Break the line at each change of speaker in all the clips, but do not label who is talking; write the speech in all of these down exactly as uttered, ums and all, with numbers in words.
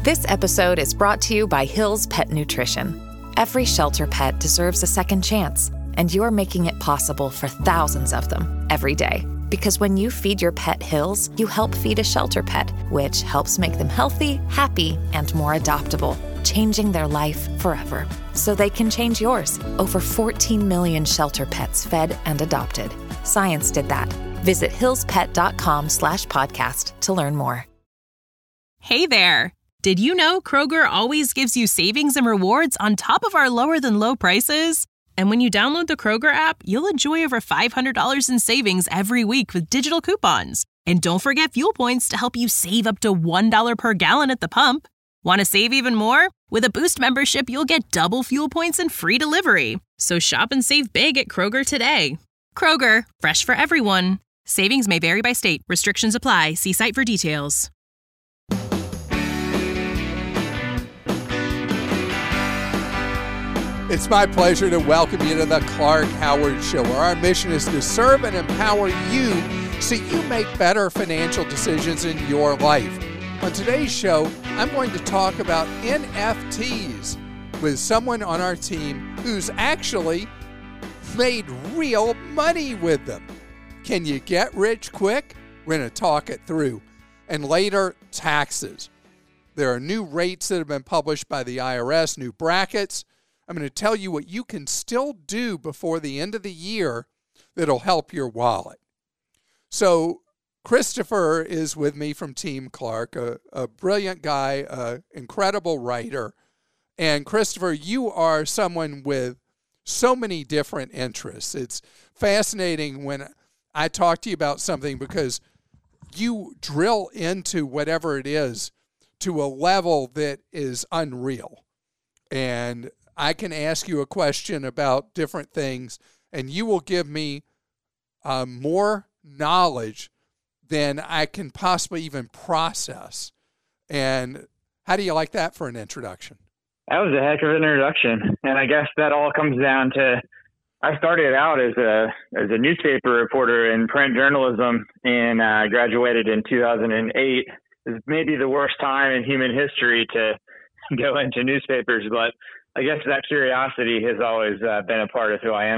This episode is brought to you by Hill's Pet Nutrition. Every shelter pet deserves a second chance, and you're making it possible for thousands of them every day. Because when you feed your pet Hill's, you help feed a shelter pet, which helps make them healthy, happy, and more adoptable, changing their life forever. So they can change yours. Over fourteen million shelter pets fed and adopted. Science did that. Visit hillspet.com slash podcast to learn more.
Hey there. Did you know Kroger always gives you savings and rewards on top of our lower than low prices? And when you download the Kroger app, you'll enjoy over five hundred dollars in savings every week with digital coupons. And don't forget fuel points to help you save up to one dollar per gallon at the pump. Want to save even more? With a Boost membership, you'll get double fuel points and free delivery. So shop and save big at Kroger today. Kroger, fresh for everyone. Savings may vary by state. Restrictions apply. See site for details.
It's my pleasure to welcome you to the Clark Howard Show, where our mission is to serve and empower you so you make better financial decisions in your life. On today's show, I'm going to talk about N F Ts with someone on our team who's actually made real money with them. Can you get rich quick? We're going to talk it through. And later, taxes. There are new rates that have been published by the I R S, new brackets. I'm going to tell you what you can still do before the end of the year that'll help your wallet. So Christopher is with me from Team Clark, a, a brilliant guy, an incredible writer. And Christopher, you are someone with so many different interests. It's fascinating when I talk to you about something because you drill into whatever it is to a level that is unreal. And I can ask you a question about different things, and you will give me uh, more knowledge than I can possibly even process. And how do you like that for an introduction?
That was a heck of an introduction. And I guess that all comes down to, I started out as a as a newspaper reporter in print journalism and uh, graduated in two thousand eight. It's maybe the worst time in human history to go into newspapers, but I guess that curiosity has always uh, been a part of who I am.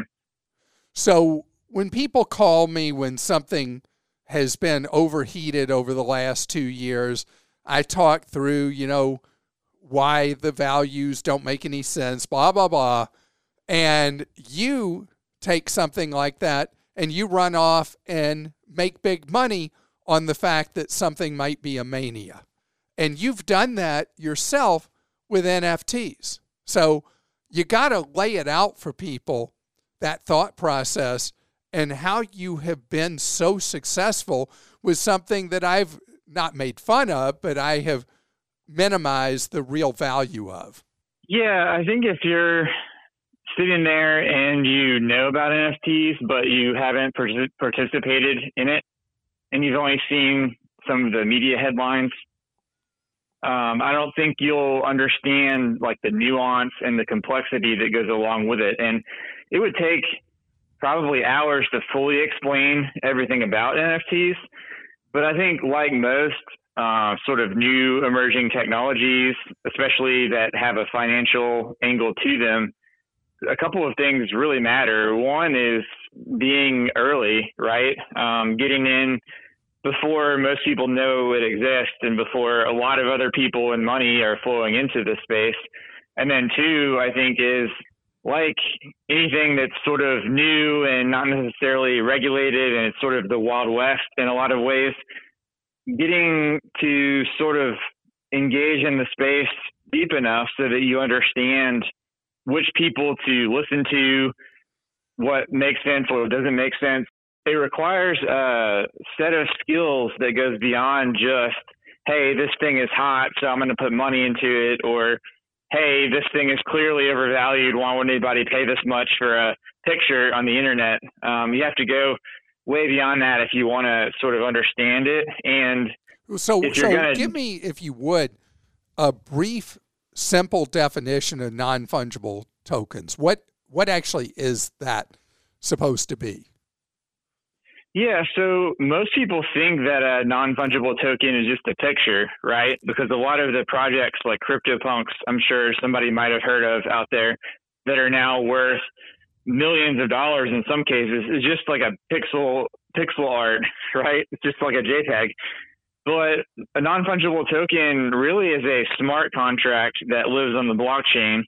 So when people call me when something has been overheated over the last two years, I talk through, you know, why the values don't make any sense, blah, blah, blah. And you take something like that and you run off and make big money on the fact that something might be a mania. And you've done that yourself with N F Ts. So you got to lay it out for people, that thought process, and how you have been so successful with something that I've not made fun of, but I have minimized the real value of.
Yeah, I think if you're sitting there and you know about N F Ts, but you haven't participated in it, and you've only seen some of the media headlines, Um, I don't think you'll understand like the nuance and the complexity that goes along with it. And it would take probably hours to fully explain everything about N F Ts. But I think like most uh, sort of new emerging technologies, especially that have a financial angle to them, a couple of things really matter. One is being early, right? Um, getting in before most people know it exists and before a lot of other people and money are flowing into the space. And then two, I think is like anything that's sort of new and not necessarily regulated and it's sort of the Wild West in a lot of ways, getting to sort of engage in the space deep enough so that you understand which people to listen to, what makes sense, what doesn't make sense. It requires a set of skills that goes beyond just, hey, this thing is hot, so I'm going to put money into it, or, hey, this thing is clearly overvalued. Why would anybody pay this much for a picture on the internet? Um, you have to go way beyond that if you want to sort of understand it. And
so,
if you're
so
gonna,
give me, if you would, a brief, simple definition of non-fungible tokens. What what actually is that supposed to be?
Yeah, so most people think that a non-fungible token is just a picture, right? Because a lot of the projects like CryptoPunks, I'm sure somebody might have heard of out there, that are now worth millions of dollars in some cases, is just like a pixel pixel art, right? It's just like a JPEG. But a non-fungible token really is a smart contract that lives on the blockchain.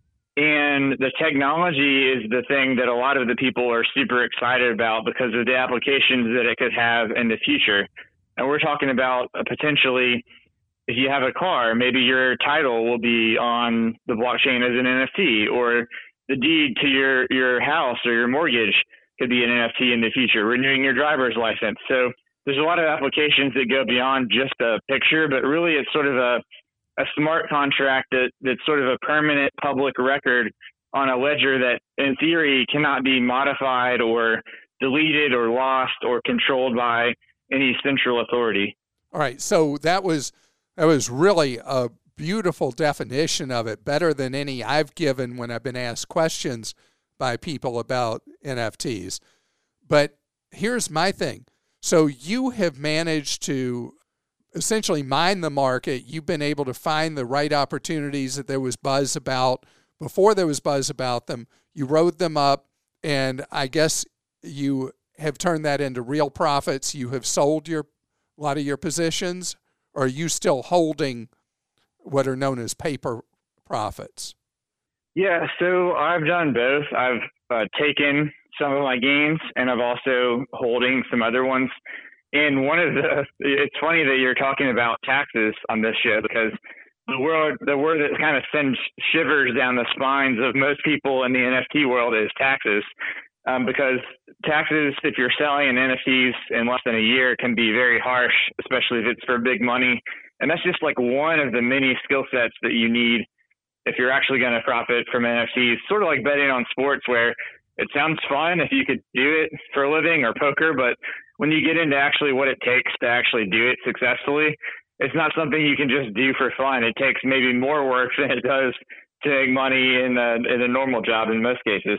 And the technology is the thing that a lot of the people are super excited about because of the applications that it could have in the future. And we're talking about potentially, if you have a car, maybe your title will be on the blockchain as an N F T, or the deed to your, your house or your mortgage could be an N F T in the future, renewing your driver's license. So there's a lot of applications that go beyond just a picture, but really it's sort of a a smart contract that, that's sort of a permanent public record on a ledger that in theory cannot be modified or deleted or lost or controlled by any central authority.
All right. So that was, that was really a beautiful definition of it, better than any I've given when I've been asked questions by people about N F Ts. But here's my thing. So you have managed to essentially mine the market. You've been able to find the right opportunities that there was buzz about before there was buzz about them. You rode them up, and I guess you have turned that into real profits. You have sold your a lot of your positions, or are you still holding what are known as paper profits?
Yeah, so I've done both. I've uh, taken some of my gains, and I've also holding some other ones. And one of the, it's funny that you're talking about taxes on this show, because the word, the word that kind of sends shivers down the spines of most people in the N F T world is taxes. Um, because taxes, if you're selling in N F Ts in less than a year, can be very harsh, especially if it's for big money. And that's just like one of the many skill sets that you need if you're actually going to profit from N F Ts. Sort of like betting on sports, where it sounds fun if you could do it for a living, or poker, but when you get into actually what it takes to actually do it successfully, it's not something you can just do for fun. It takes maybe more work than it does to make money in a, in a normal job in most cases.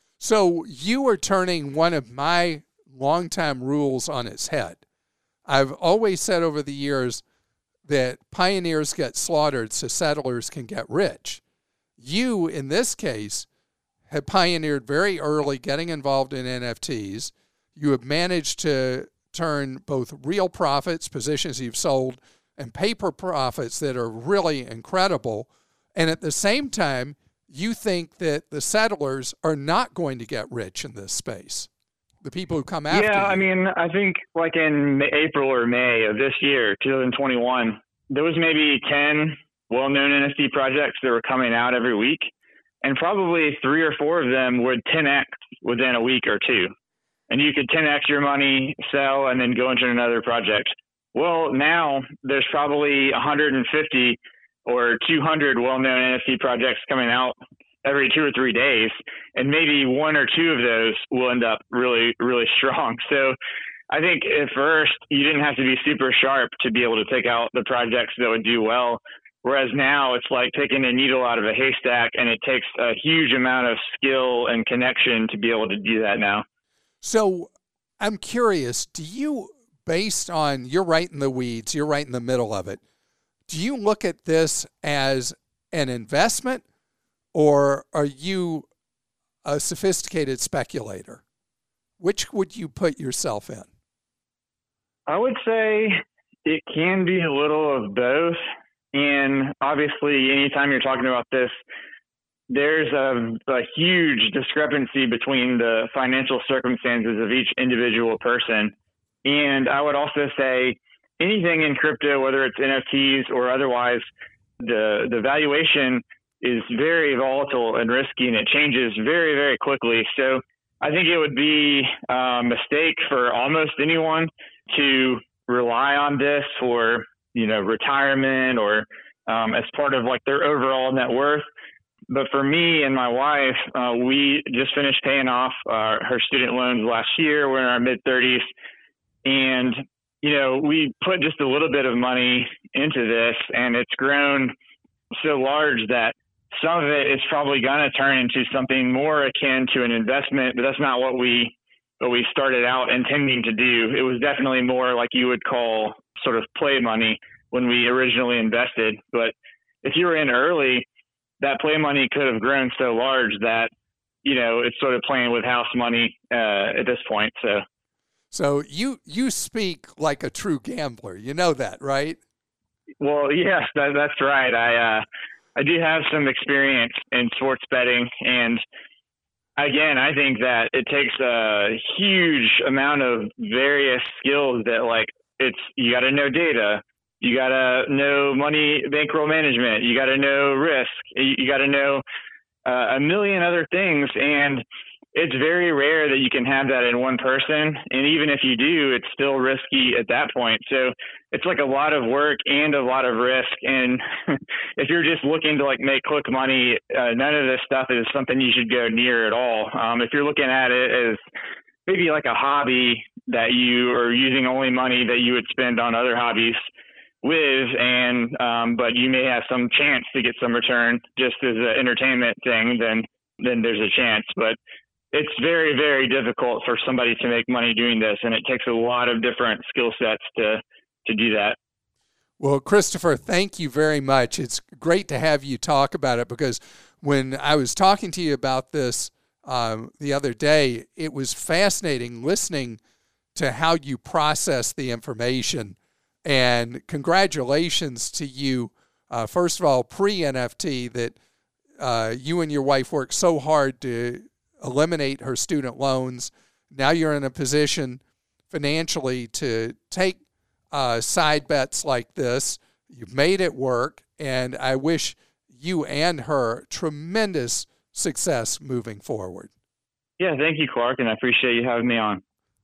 So you are turning one of my longtime rules on its head. I've always said over the years that pioneers get slaughtered so settlers can get rich. You, in this case, had pioneered very early getting involved in N F Ts. You have managed to turn both real profits, positions you've sold, and paper profits that are really incredible. And at the same time, you think that the settlers are not going to get rich in this space, the people who come after
Yeah,
you.
I mean, I think like in April or May of this year, twenty twenty-one, there was maybe ten well-known N F T projects that were coming out every week. And probably three or four of them would ten X within a week or two. And you could ten X your money, sell, and then go into another project. Well, now there's probably one hundred fifty or two hundred well-known N F T projects coming out every two or three days. And maybe one or two of those will end up really, really strong. So I think at first you didn't have to be super sharp to be able to pick out the projects that would do well. Whereas now it's like picking a needle out of a haystack, and it takes a huge amount of skill and connection to be able to do that now.
So I'm curious, do you, based on, you're right in the weeds, you're right in the middle of it, do you look at this as an investment, or are you a sophisticated speculator? Which would you put yourself in?
I would say it can be a little of both. And obviously, anytime you're talking about this, there's a, a huge discrepancy between the financial circumstances of each individual person. And I would also say anything in crypto, whether it's N F Ts or otherwise, the, the valuation is very volatile and risky, and it changes very, very quickly. So I think it would be a mistake for almost anyone to rely on this for, you know, retirement or um, as part of like their overall net worth. But for me and my wife, uh, we just finished paying off uh, her student loans last year. We're in our mid thirties, and you know, we put just a little bit of money into this, and it's grown so large that some of it is probably going to turn into something more akin to an investment. But that's not what we what we started out intending to do. It was definitely more like you would call sort of play money when we originally invested. But if you were in early, that play money could have grown so large that, you know, it's sort of playing with house money uh, at this point. So,
so you you speak like a true gambler. You know that, right?
Well, yes, that, that's right. I uh, I do have some experience in sports betting, and again, I think that it takes a huge amount of various skills that, like, it's, you got to know data, you got to know money, bankroll management, you got to know risk, you, you got to know uh, a million other things. And it's very rare that you can have that in one person. And even if you do, it's still risky at that point. So it's like a lot of work and a lot of risk. And if you're just looking to like make quick money, uh, none of this stuff is something you should go near at all. Um, if you're looking at it as maybe like a hobby that you are using only money that you would spend on other hobbies with, and um, but you may have some chance to get some return just as an entertainment thing, then then there's a chance. But it's very, very difficult for somebody to make money doing this, and it takes a lot of different skill sets to to do that.
Well, Christopher, thank you very much. It's great to have you talk about it, because when I was talking to you about this um, the other day, it was fascinating listening to how you process the information. And congratulations to you, uh, first of all, pre-N F T, that uh, you and your wife worked so hard to eliminate her student loans. Now you're in a position financially to take uh, side bets like this. You've made it work, and I wish you and her tremendous success moving forward.
Yeah, thank you, Clark, and I appreciate you having me on.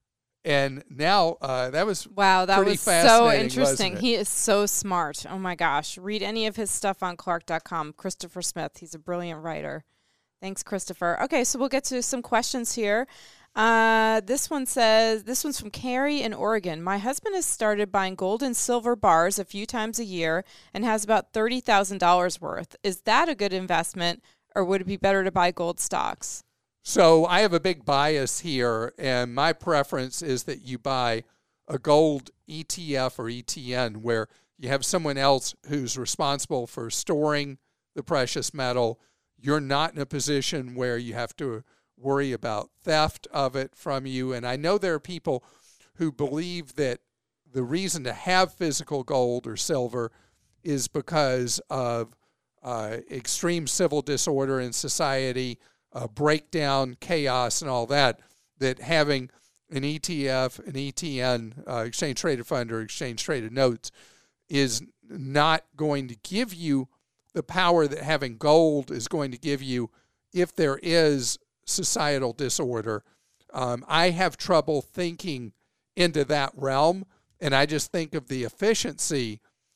And now uh, that was
wow, that
pretty
was so
fascinating,
interesting.
wasn't it?
He is so smart. Oh my gosh, read any of his stuff on Clark dot com. Christopher Smith, he's a brilliant writer. Thanks, Christopher. Okay, so we'll get to some questions here. Uh, this one says, this one's from Carrie in Oregon. My husband has started buying gold and silver bars a few times a year and has about thirty thousand dollars worth. Is that a good investment, or would it be better to buy gold stocks?
So I have a big bias here, and my preference is that you buy a gold E T F or E T N, where you have someone else who's responsible for storing the precious metal. You're not in a position where you have to worry about theft of it from you. And I know there are people who believe that the reason to have physical gold or silver is because of uh, extreme civil disorder in society, uh, breakdown, chaos, and all that, that having an E T F, an E T N, uh, exchange-traded fund or exchange-traded notes, is not going to give you the power that having gold is going to give you if there is societal disorder. Um, I have trouble thinking into that realm, and I just think of the efficiency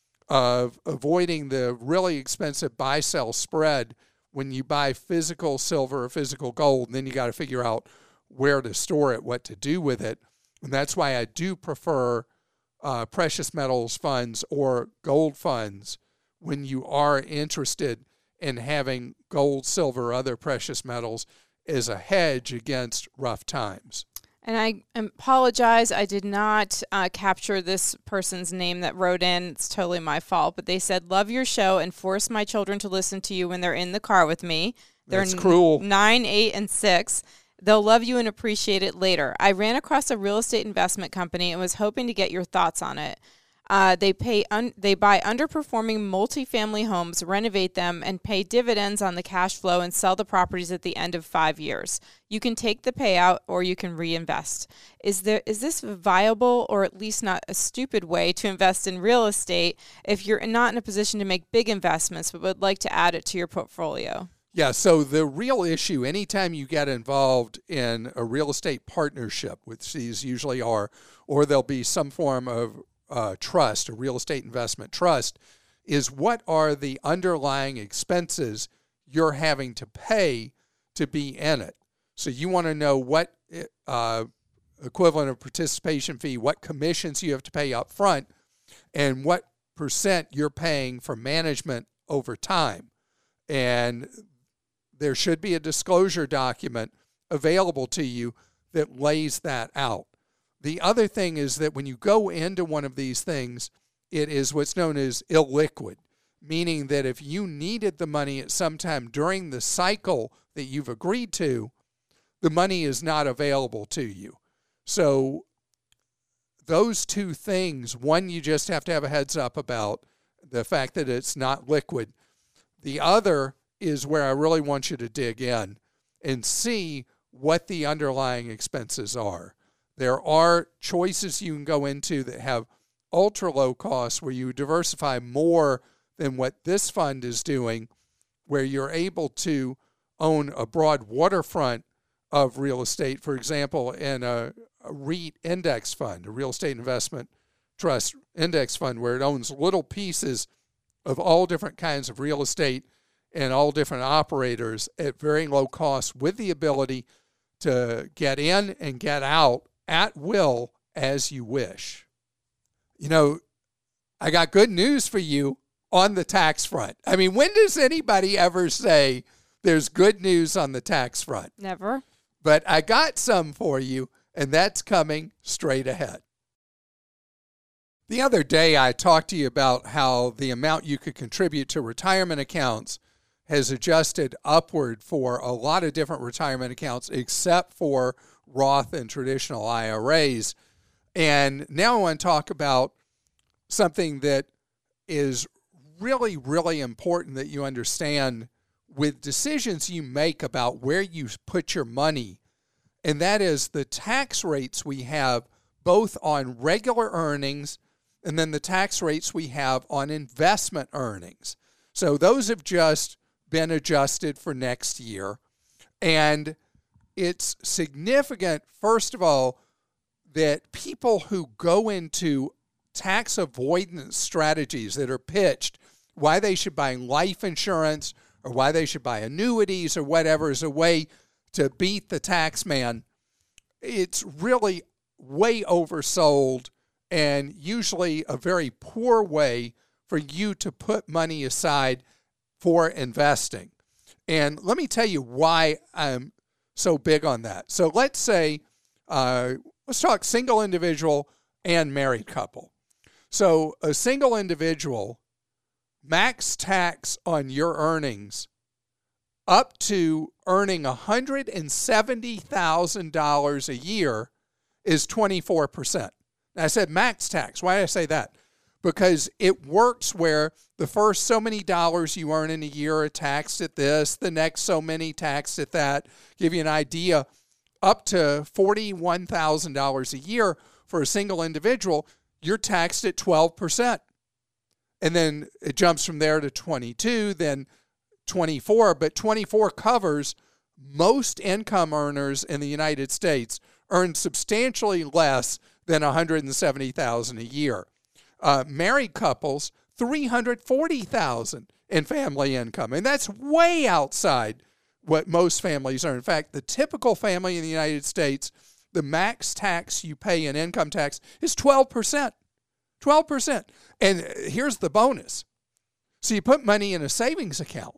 of avoiding the really expensive buy-sell spread when you buy physical silver or physical gold, and then you got to figure out where to store it, what to do with it. And that's why I do prefer uh, precious metals funds or gold funds when you are interested in having gold, silver, or other precious metals as a hedge against rough times.
And I apologize, I did not uh, capture this person's name that wrote in. It's totally my fault. But they said, love your show and force my children to listen to you when they're in the car with me. They're
That's cruel.
nine, eight, and six. They'll love you and appreciate it later. I ran across a real estate investment company and was hoping to get your thoughts on it. Uh, they pay un- they buy underperforming multifamily homes, renovate them, and pay dividends on the cash flow and sell the properties at the end of five years. You can take the payout or you can reinvest. Is there is this viable, or at least not a stupid way to invest in real estate if you're not in a position to make big investments but would like to add it to your portfolio?
Yeah, so the real issue, anytime you get involved in a real estate partnership, which these usually are, or there'll be some form of Uh, trust, a real estate investment trust, is what are the underlying expenses you're having to pay to be in it. So you want to know what uh, equivalent of participation fee, what commissions you have to pay up front, and what percent you're paying for management over time. And there should be a disclosure document available to you that lays that out. The other thing is that when you go into one of these things, it is what's known as illiquid, meaning that if you needed the money at some time during the cycle that you've agreed to, the money is not available to you. So those two things, one, you just have to have a heads up about the fact that it's not liquid. The other is where I really want you to dig in and see what the underlying expenses are. There are choices you can go into that have ultra low costs where you diversify more than what this fund is doing, where you're able to own a broad waterfront of real estate, for example, in a, a REIT index fund, a real estate investment trust index fund, where it owns little pieces of all different kinds of real estate and all different operators at very low cost with the ability to get in and get out at will as you wish. You know, I got good news for you on the tax front. I mean, when does anybody ever say there's good news on the tax front?
Never.
But I got some for you, and that's coming straight ahead. The other day, I talked to you about how the amount you could contribute to retirement accounts has adjusted upward for a lot of different retirement accounts, except for Roth and traditional I R As. And now I want to talk about something that is really, really important that you understand with decisions you make about where you put your money, and that is the tax rates we have both on regular earnings and then the tax rates we have on investment earnings. So those have just been adjusted for next year, and it's significant, first of all, that people who go into tax avoidance strategies that are pitched, why they should buy life insurance or why they should buy annuities or whatever as a way to beat the tax man, it's really way oversold and usually a very poor way for you to put money aside for investing. And let me tell you why I'm so big on that. So let's say, uh, let's talk single individual and married couple. So a single individual, max tax on your earnings up to earning one hundred seventy thousand dollars a year is twenty-four percent. Now I said max tax. Why did I say that? Because it works where the first so many dollars you earn in a year are taxed at this, the next so many taxed at that. Give you an idea, up to forty-one thousand dollars a year for a single individual, you're taxed at twelve percent. And then it jumps from there to twenty-two, then twenty-four, but twenty-four covers most income earners in the United States earn substantially less than one hundred seventy thousand dollars a year. Uh, married couples, three hundred forty thousand dollars in family income, and that's way outside what most families earn. In fact, the typical family in the United States, the max tax you pay in income tax is twelve percent. twelve percent. And here's the bonus. So you put money in a savings account.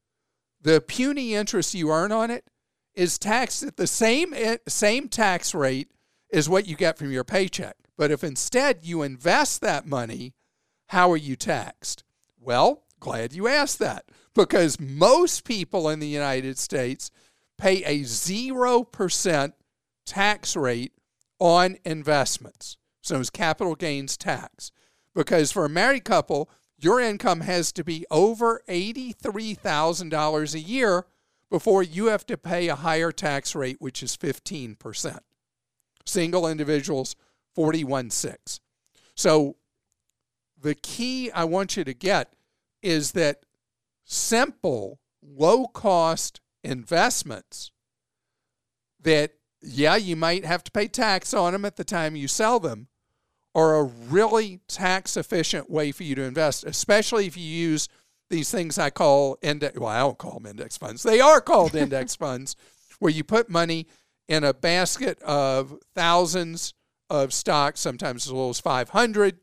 The puny interest you earn on it is taxed at the same, same tax rate as what you get from your paycheck. But if instead you invest that money, how are you taxed? Well, glad you asked that, because most people in the United States pay a zero percent tax rate on investments. So it's capital gains tax. Because for a married couple, your income has to be over eighty-three thousand dollars a year before you have to pay a higher tax rate, which is fifteen percent. Single individuals, forty-one point six. So the key I want you to get is that simple, low-cost investments that, yeah, you might have to pay tax on them at the time you sell them, are a really tax-efficient way for you to invest, especially if you use these things I call index, well, I don't call them index funds. They are called index funds, where you put money in a basket of thousands of stocks, sometimes as little as five hundred,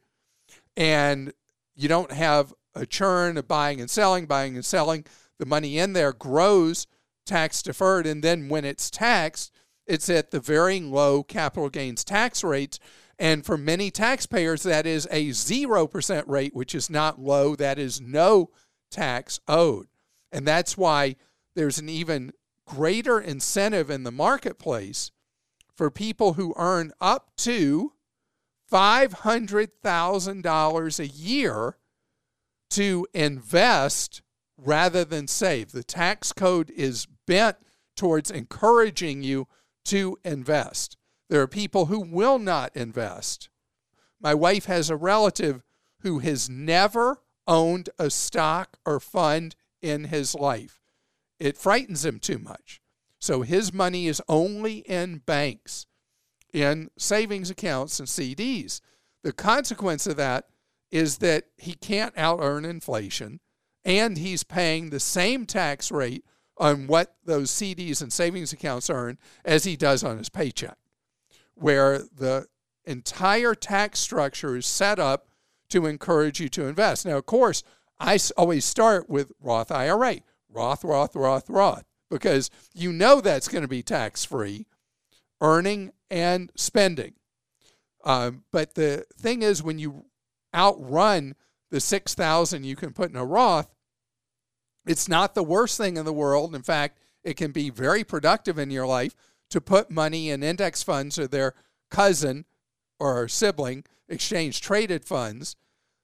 and you don't have a churn of buying and selling, buying and selling. The money in there grows tax-deferred, and then when it's taxed, It's at the very low capital gains tax rates. And for many taxpayers, that is a zero percent rate, which is not low. That is no tax owed. And that's why there's an even greater incentive in the marketplace for people who earn up to five hundred thousand dollars a year to invest rather than save. The tax code is bent towards encouraging you to invest. There are people who will not invest. My wife has a relative who has never owned a stock or fund in his life. It frightens him too much. So his money is only in banks, in savings accounts and C Ds. The consequence of that is that he can't out-earn inflation, and he's paying the same tax rate on what those C Ds and savings accounts earn as he does on his paycheck, where the entire tax structure is set up to encourage you to invest. Now, of course, I always start with Roth I R A, Roth, Roth, Roth, Roth, because you know that's going to be tax-free, earning and spending. Um, but the thing is, when you outrun the six thousand dollars you can put in a Roth, it's not the worst thing in the world. In fact, it can be very productive in your life to put money in index funds or their cousin or sibling exchange-traded funds,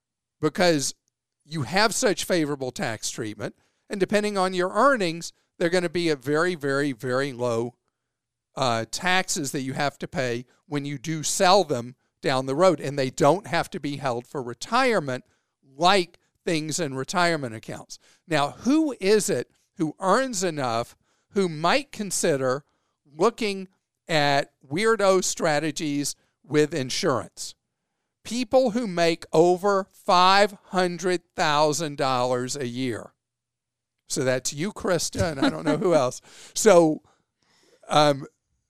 because you have such favorable tax treatment. And depending on your earnings, they're going to be at very, very, very low uh, taxes that you have to pay when you do sell them down the road. And they don't have to be held for retirement like things in retirement accounts. Now, who is it who earns enough who might consider looking at weirdo strategies with insurance? People who make over five hundred thousand dollars a year. So that's you, Krista, and I don't know who else. So um,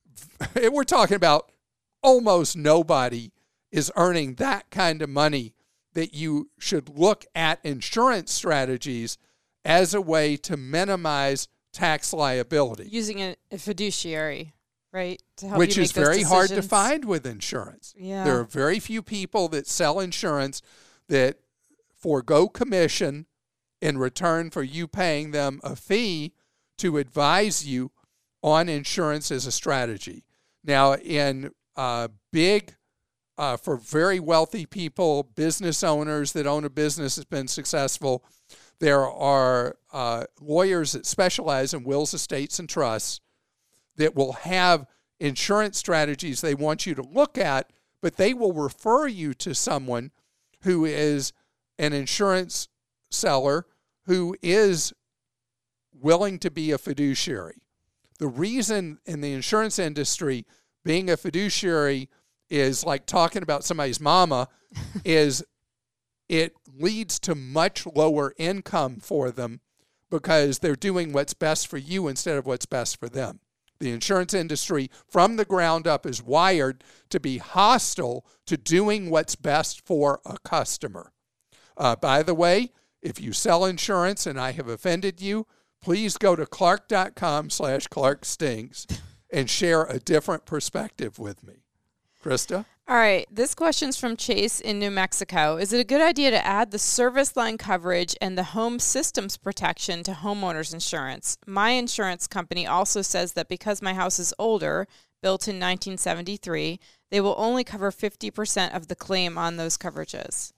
we're talking about almost nobody is earning that kind of money that you should look at insurance strategies as a way to minimize tax liability.
Using a, a fiduciary, right? To help
Which
you
is
make those
very hard to
decisions.
find with insurance.
Yeah.
There are very few people that sell insurance that forego commission in return for you paying them a fee to advise you on insurance as a strategy. Now, in uh, big, uh, for very wealthy people, business owners that own a business that's been successful, there are uh, lawyers that specialize in wills, estates, and trusts that will have insurance strategies they want you to look at, but they will refer you to someone who is an insurance seller who is willing to be a fiduciary. The reason in the insurance industry being a fiduciary is like talking about somebody's mama is it leads to much lower income for them because they're doing what's best for you instead of what's best for them. The insurance industry from the ground up is wired to be hostile to doing what's best for a customer. Uh, by the way, if you sell insurance and I have offended you, please go to clark.com slash clarkstings and share a different perspective with me. Krista?
All right. This question's from Chase in New Mexico. Is it a good idea to add the service line coverage and the home systems protection to homeowners insurance? My insurance company also says that because my house is older, built in nineteen seventy-three, they will only cover fifty percent of the claim on those coverages.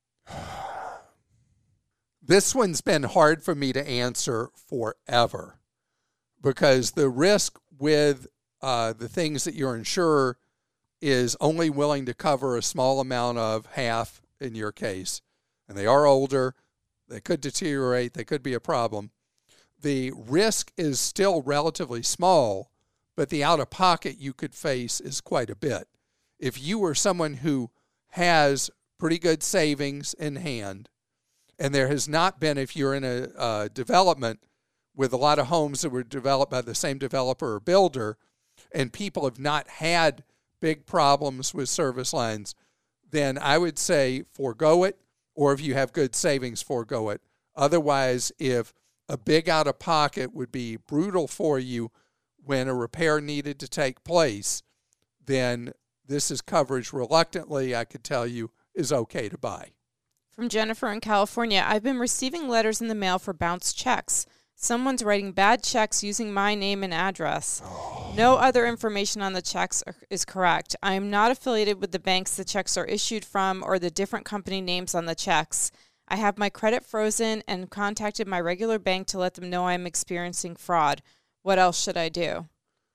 This one's been hard for me to answer forever because the risk with uh, the things that your insurer is only willing to cover a small amount of, half in your case, and they are older, they could deteriorate, they could be a problem. The risk is still relatively small, but the out-of-pocket you could face is quite a bit. If you were someone who has pretty good savings in hand, and there has not been, if you're in a uh, development with a lot of homes that were developed by the same developer or builder, and people have not had big problems with service lines, then I would say forego it, or if you have good savings, forego it. Otherwise, if a big out-of-pocket would be brutal for you when a repair needed to take place, then this is coverage reluctantly, I could tell you, is okay to buy.
From Jennifer in California, I've been receiving letters in the mail for bounced checks. Someone's writing bad checks using my name and address. Oh. No other information on the checks are, is correct. I am not affiliated with the banks the checks are issued from or the different company names on the checks. I have my credit frozen and contacted my regular bank to let them know I am experiencing fraud. What else should I do?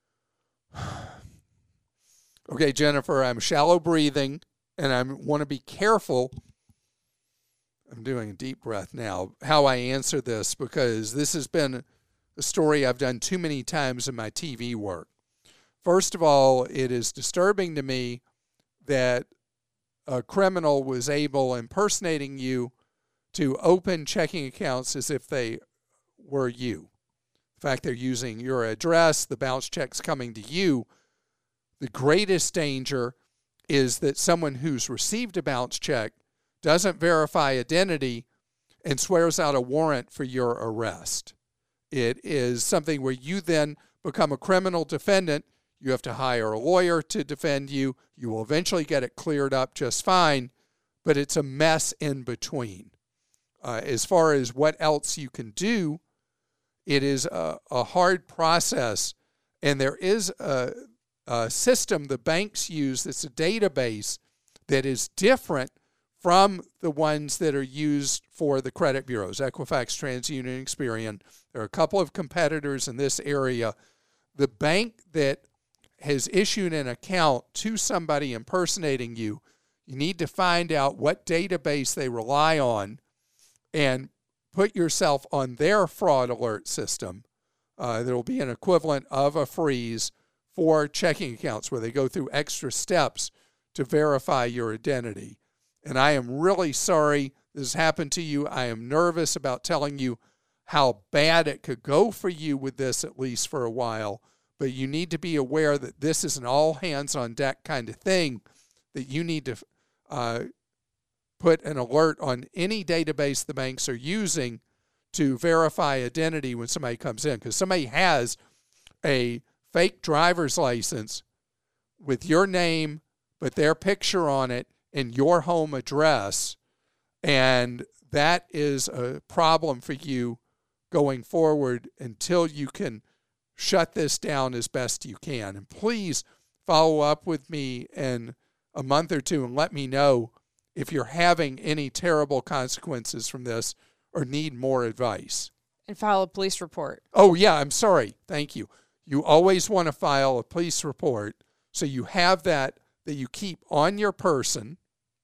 Okay, Jennifer, I'm shallow breathing, and I want to be careful. I'm doing a deep breath now, how I answer this, because this has been a story I've done too many times in my T V work. First of all, it is disturbing to me that a criminal was able, impersonating you, to open checking accounts as if they were you. The fact they're using your address, the bounce check's coming to you. The greatest danger is that someone who's received a bounce check doesn't verify identity and swears out a warrant for your arrest. It is something where you then become a criminal defendant. You have to hire a lawyer to defend you. You will eventually get it cleared up just fine, but it's a mess in between. Uh, as far as what else you can do, it is a, a hard process, and there is a, a system the banks use that's a database that is different from the ones that are used for the credit bureaus, Equifax, TransUnion, Experian. There are a couple of competitors in this area. The bank that has issued an account to somebody impersonating you, you need to find out what database they rely on and put yourself on their fraud alert system. Uh, there will be an equivalent of a freeze for checking accounts where they go through extra steps to verify your identity. And I am really sorry this happened to you. I am nervous about telling you how bad it could go for you with this, at least for a while. But you need to be aware that this is an all-hands-on-deck kind of thing, that you need to uh, put an alert on any database the banks are using to verify identity when somebody comes in. Because somebody has a fake driver's license with your name, but their picture on it, and your home address, and that is a problem for you going forward until you can shut this down as best you can. And please follow up with me in a month or two and let me know if you're having any terrible consequences from this or need more advice.
And file a police report.
Oh, yeah, I'm sorry. Thank you. You always want to file a police report so you have that that you keep on your person,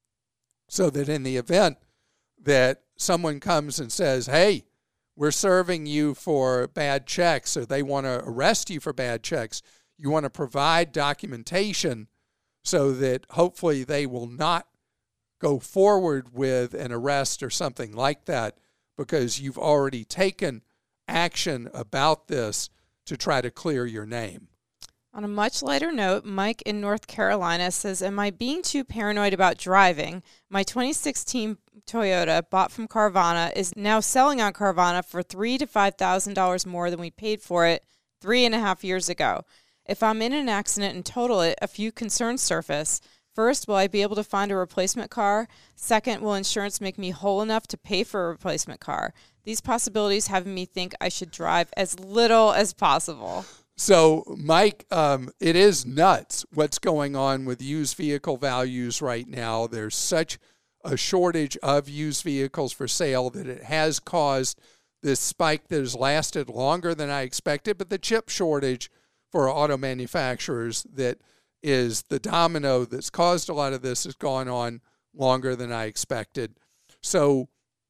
so that in the event that someone comes and says, hey, we're serving you for bad checks, or they want to arrest you for bad checks, you want to provide documentation so that hopefully they will not go forward with an arrest or something like that, because you've already taken action about this to try to clear your name.
On a much lighter note, Mike in North Carolina says, am I being too paranoid about driving? My twenty sixteen Toyota, bought from Carvana, is now selling on Carvana for three thousand to five thousand dollars more than we paid for it three and a half years ago. If I'm in an accident and total it, a few concerns surface. First, will I be able to find a replacement car? Second, will insurance make me whole enough to pay for a replacement car? These possibilities have me think I should drive as little as possible.
So, Mike, um, it is nuts what's going on with used vehicle values right now. There's such a shortage of used vehicles for sale that it has caused this spike that has lasted longer than I expected. But the chip shortage for auto manufacturers that is the domino that's caused a lot of this has gone on longer than I expected. So,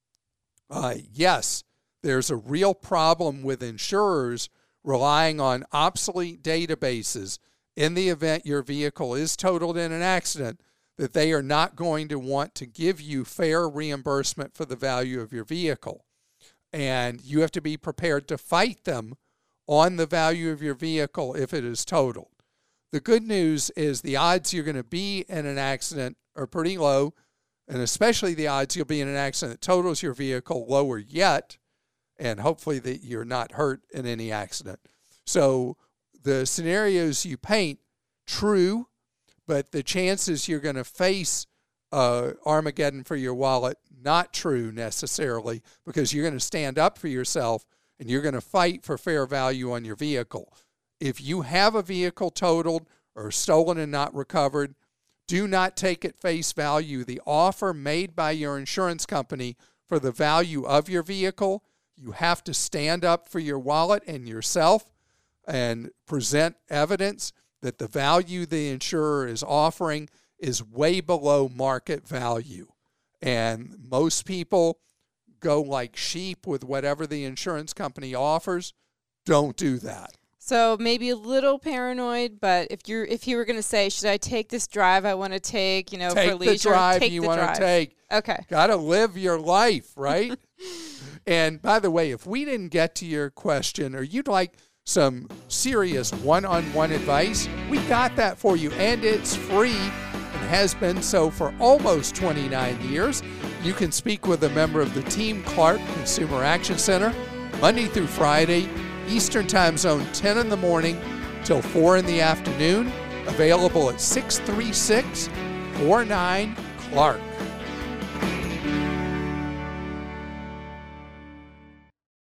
uh, yes, there's a real problem with insurers relying on obsolete databases in the event your vehicle is totaled in an accident, that they are not going to want to give you fair reimbursement for the value of your vehicle. And you have to be prepared to fight them on the value of your vehicle if it is totaled. The good news is the odds you're going to be in an accident are pretty low, and especially the odds you'll be in an accident that totals your vehicle lower yet, and hopefully that you're not hurt in any accident. So the scenarios you paint, true, but the chances you're going to face uh, Armageddon for your wallet, not true necessarily, because you're going to stand up for yourself and you're going to fight for fair value on your vehicle. If you have a vehicle totaled or stolen and not recovered, do not take at face value the offer made by your insurance company for the value of your vehicle. You have to stand up for your wallet and yourself and present evidence that the value the insurer is offering is way below market value. And most people go like sheep with whatever the insurance company offers. Don't do that.
So maybe a little paranoid, but if you're if you were going to say, should I take this drive I want to take, you know,
take
for leisure?
The drive
take
you
the
want
drive
to take.
Okay.
Got to live your life, right? And by the way, if we didn't get to your question or you'd like some serious one-on-one advice, we got that for you, and it's free and has been so for almost twenty-nine years. You can speak with a member of the Team Clark Consumer Action Center Monday through Friday, Eastern Time Zone, ten in the morning till four in the afternoon. Available at six three six, four nine, Clark.